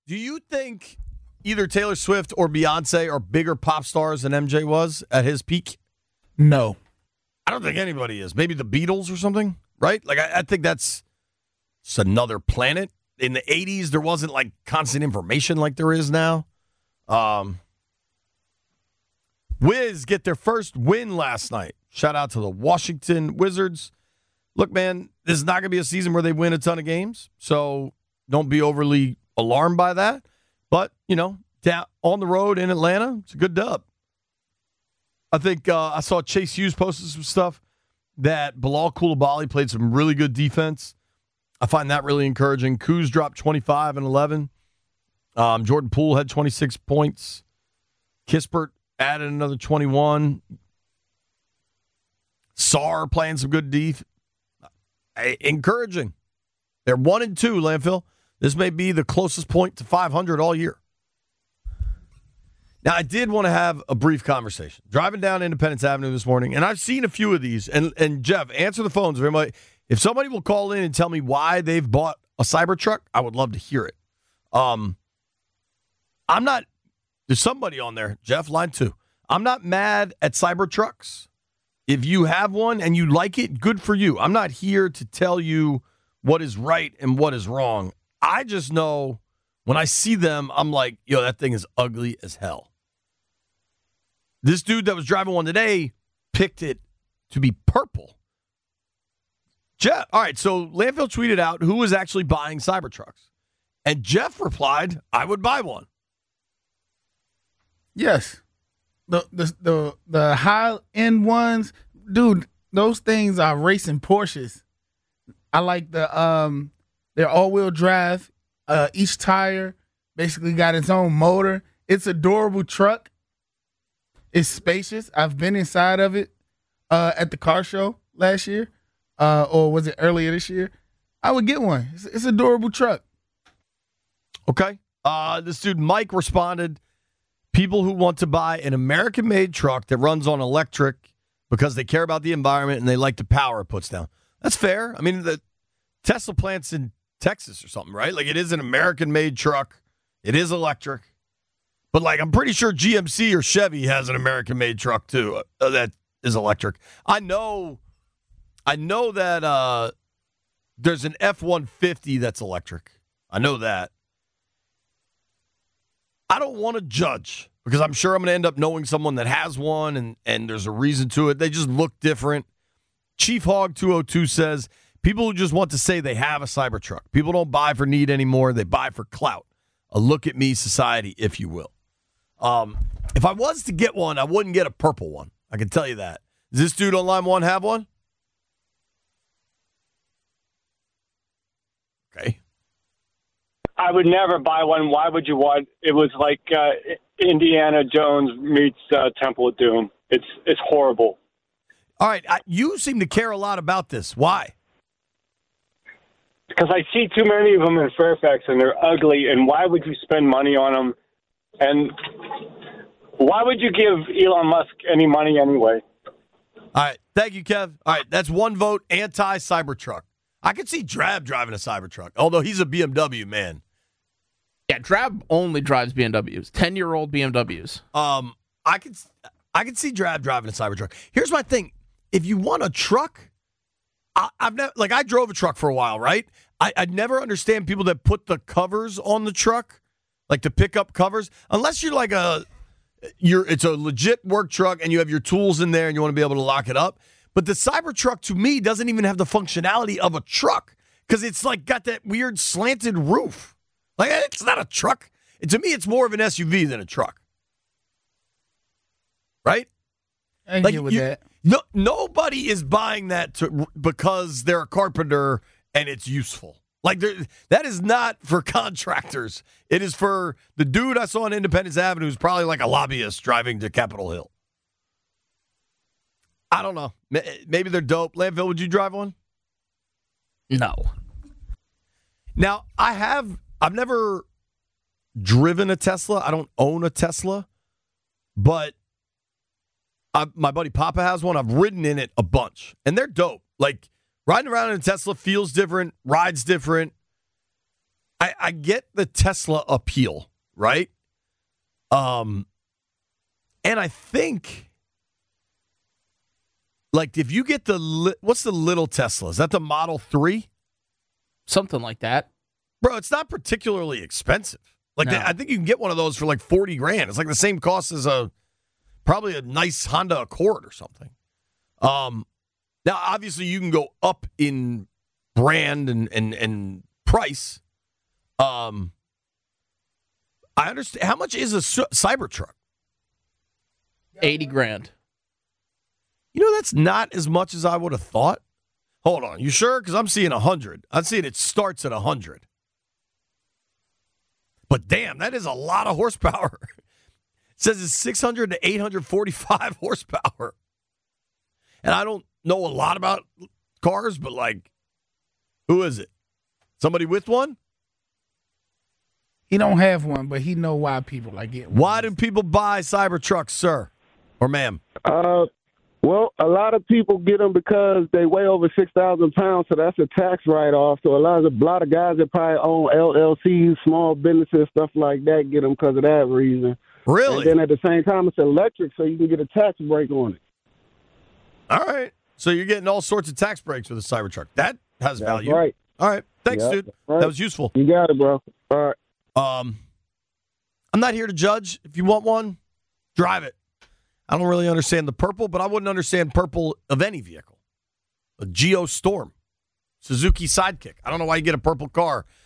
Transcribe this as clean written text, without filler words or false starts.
Do you think either Taylor Swift or Beyonce are bigger pop stars than MJ was at his peak? No. I don't think anybody is. Maybe the Beatles or something, right? Like, I think that's another planet. In the 80s, there wasn't, like, constant information like there is now. Wiz get their first win last night. Shout out to the Washington Wizards. Look, man, this is not going to be a season where they win a ton of games, so don't be overly alarmed by that. But, down on the road in Atlanta, it's a good dub. I think I saw Chase Hughes posted some stuff that Bilal Coulibaly played some really good defense. I find that really encouraging. Kuz dropped 25 and 11. Jordan Poole had 26 points. Kispert added another 21. Sarr playing some good defense. Encouraging. They're 1-2, Landfill. This may be the closest point to 500 all year. Now, I did want to have a brief conversation. Driving down Independence Avenue this morning, and I've seen a few of these. And Jeff, answer the phones. If somebody will call in and tell me why they've bought a Cybertruck, I would love to hear it. I'm not. There's somebody on there, Jeff, line 2. I'm not mad at Cybertrucks. If you have one and you like it, good for you. I'm not here to tell you what is right and what is wrong. I just know when I see them, I'm like, yo, that thing is ugly as hell. This dude that was driving one today picked it to be purple. Jeff, all right, so Landfill tweeted out who was actually buying Cybertrucks. And Jeff replied, I would buy one. Yes. The high-end ones, dude, those things are racing Porsches. I like they're all-wheel drive. Each tire basically got its own motor. It's a durable truck. It's spacious. I've been inside of it at the car show last year, or was it earlier this year? I would get one. It's a durable truck. Okay. This dude Mike responded, people who want to buy an American-made truck that runs on electric because they care about the environment and they like the power it puts down. That's fair. I mean, the Tesla plant's in Texas or something, right? Like, it is an American-made truck. It is electric. But, like, I'm pretty sure GMC or Chevy has an American-made truck, too, that is electric. I know that there's an F-150 that's electric. I know that. I don't want to judge because I'm sure I'm going to end up knowing someone that has one and there's a reason to it. They just look different. Chief Hog 202 says, people who just want to say they have a Cybertruck. People don't buy for need anymore. They buy for clout. A look at me society, if you will. If I was to get one, I wouldn't get a purple one. I can tell you that. Does this dude on line 1 have one? Okay. I would never buy one. Why would you want? It was like Indiana Jones meets Temple of Doom. It's horrible. All right. You seem to care a lot about this. Why? Because I see too many of them in Fairfax, and they're ugly, and why would you spend money on them? And why would you give Elon Musk any money anyway? All right. Thank you, Kev. All right. That's one vote anti-Cybertruck. I could see Drab driving a Cybertruck, although he's a BMW man. Yeah, Drab only drives BMWs, 10-year-old BMWs. I could see Drab driving a Cybertruck. Here's my thing: if you want a truck, I've never I drove a truck for a while, right? I'd never understand people that put the covers on the truck, like the pickup covers, unless you're like it's a legit work truck and you have your tools in there and you want to be able to lock it up. But the Cybertruck, to me, doesn't even have the functionality of a truck because it's like got that weird slanted roof. Like, it's not a truck. To me, it's more of an SUV than a truck. Right? I can get with that. No, nobody is buying that because they're a carpenter and it's useful. Like, that is not for contractors. It is for the dude I saw on Independence Avenue who's probably like a lobbyist driving to Capitol Hill. I don't know. Maybe they're dope. Landfill, would you drive one? No. Now, I've never driven a Tesla. I don't own a Tesla. But my buddy Papa has one. I've ridden in it a bunch. And they're dope. Like, riding around in a Tesla feels different, rides different. I get the Tesla appeal, right? And I think, like, if you get what's the little Tesla? Is that the Model 3? Something like that. Bro, it's not particularly expensive. Like, No. I think you can get one of those for like $40,000. It's like the same cost as probably a nice Honda Accord or something. Now, obviously, you can go up in brand and price. I understand. How much is a Cybertruck? $80,000. You know, that's not as much as I would have thought. Hold on. You sure? Because I'm seeing 100. I'm seeing it starts at 100. But damn, that is a lot of horsepower. It says it's 600 to 845 horsepower. And I don't know a lot about cars, but like, who is it? Somebody with one? He don't have one, but he know why people like it. Why do people buy Cybertrucks, sir or ma'am? Well, a lot of people get them because they weigh over 6,000 pounds, so that's a tax write-off. So a lot of guys that probably own LLCs, small businesses, stuff like that, get them because of that reason. Really? And then at the same time, it's electric, so you can get a tax break on it. All right. So you're getting all sorts of tax breaks with a Cybertruck. That has That's value. right. All right. Thanks, Yep, dude. that's right. That was useful. You got it, bro. All right. I'm not here to judge. If you want one, drive it. I don't really understand the purple, but I wouldn't understand purple of any vehicle. A Geo Storm, Suzuki Sidekick. I don't know why you get a purple car